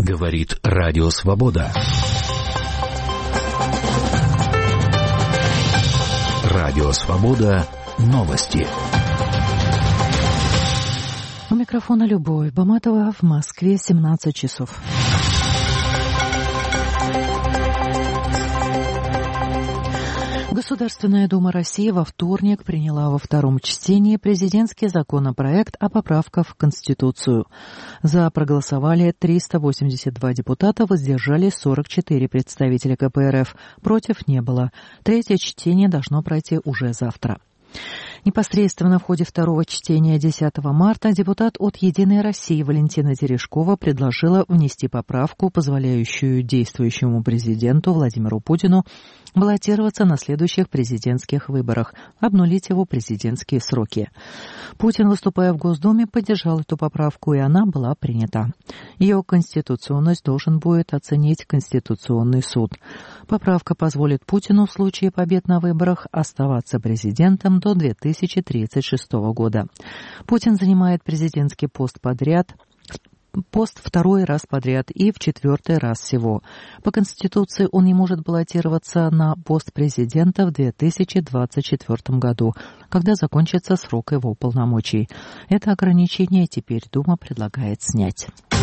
Говорит Радио Свобода. Радио Свобода. Новости. У микрофона Любовь Баматова, в Москве 17 часов. Государственная Дума России во вторник приняла во втором чтении президентский законопроект о поправках в Конституцию. За проголосовали 382 депутата, воздержались 44 представителя КПРФ. Против не было. Третье чтение должно пройти уже завтра. Непосредственно в ходе второго чтения 10 марта депутат от «Единой России» Валентина Терешкова предложила внести поправку, позволяющую действующему президенту Владимиру Путину баллотироваться на следующих президентских выборах, обнулить его президентские сроки. Путин, выступая в Госдуме, поддержал эту поправку, и она была принята. Ее конституционность должен будет оценить Конституционный суд. Поправка позволит Путину в случае побед на выборах оставаться президентом до 2036 года. Путин занимает президентский пост второй раз подряд и в четвертый раз всего. По Конституции он не может баллотироваться на пост президента в 2024 году, когда закончится срок его полномочий. Это ограничение теперь Дума предлагает снять.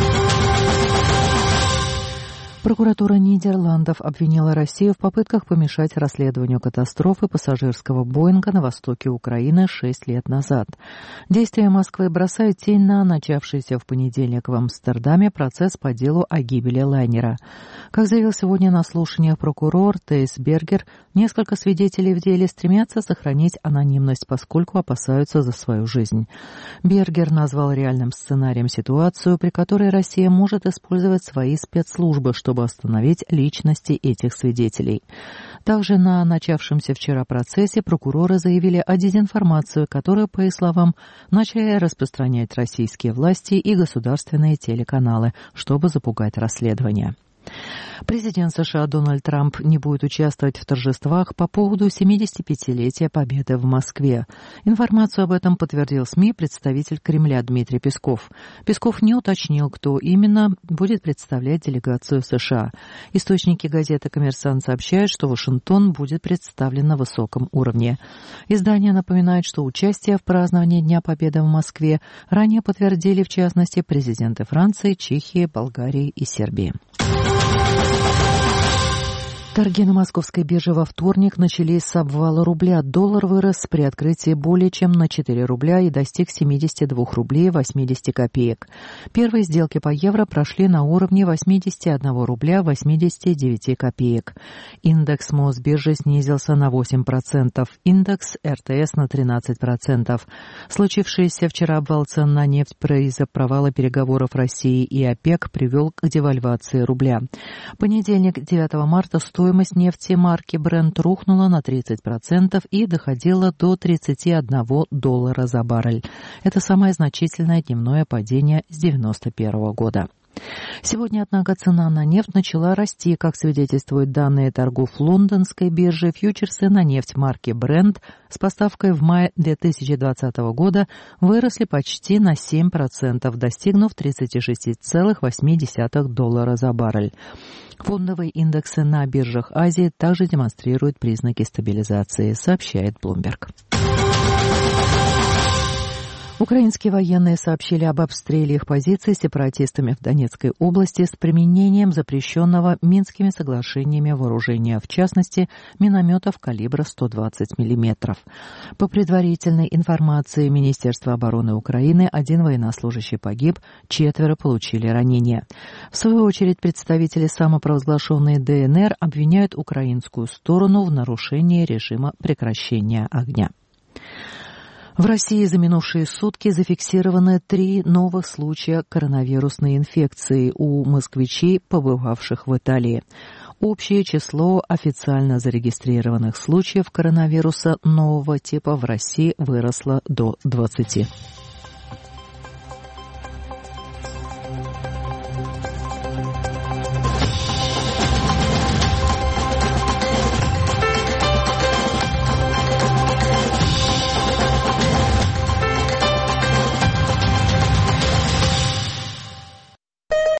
Прокуратура Нидерландов обвинила Россию в попытках помешать расследованию катастрофы пассажирского Боинга на востоке Украины 6 лет назад. Действия Москвы бросают тень на начавшийся в понедельник в Амстердаме процесс по делу о гибели лайнера. Как заявил сегодня на слушаниях прокурор Тейс Бергер, несколько свидетелей в деле стремятся сохранить анонимность, поскольку опасаются за свою жизнь. Бергер назвал реальным сценарием ситуацию, при которой Россия может использовать свои спецслужбы, чтобы остановить личности этих свидетелей. Также на начавшемся вчера процессе прокуроры заявили о дезинформации, которую, по их словам, начали распространять российские власти и государственные телеканалы, чтобы запугать расследование. Президент США Дональд Трамп не будет участвовать в торжествах по поводу 75-летия Победы в Москве. Информацию об этом подтвердил СМИ представитель Кремля Дмитрий Песков. Песков не уточнил, кто именно будет представлять делегацию США. Источники газеты «Коммерсант» сообщают, что Вашингтон будет представлен на высоком уровне. Издание напоминает, что участие в праздновании Дня Победы в Москве ранее подтвердили, в частности, президенты Франции, Чехии, Болгарии и Сербии. Торги на московской бирже во вторник начались с обвала рубля. Доллар вырос при открытии более чем на 4 рубля и достиг 72 рублей 80 копеек. Первые сделки по евро прошли на уровне 81 рубля 89 копеек. Индекс Мосбиржи снизился на 8%, индекс РТС на 13%. Случившийся вчера обвал цен на нефть из-за провала переговоров России и ОПЕК привел к девальвации рубля. В понедельник, 9 марта, стоимость нефти марки Brent рухнула на 30% и доходила до $31 за баррель. Это самое значительное дневное падение с 1991 года. Сегодня, однако, цена на нефть начала расти, как свидетельствуют данные торгов лондонской биржи. Фьючерсы на нефть марки Brent с поставкой в мае 2020 года выросли почти на 7%, достигнув $36,8 за баррель. Фондовые индексы на биржах Азии также демонстрируют признаки стабилизации, сообщает Bloomberg. Украинские военные сообщили об обстреле их позиций сепаратистами в Донецкой области с применением запрещенного Минскими соглашениями вооружения, в частности, минометов калибра 120 мм. По предварительной информации Министерства обороны Украины, 1 военнослужащий погиб, 4 получили ранения. В свою очередь, представители самопровозглашенной ДНР обвиняют украинскую сторону в нарушении режима прекращения огня. В России за минувшие сутки зафиксированы 3 новых случая коронавирусной инфекции у москвичей, побывавших в Италии. Общее число официально зарегистрированных случаев коронавируса нового типа в России выросло до 20.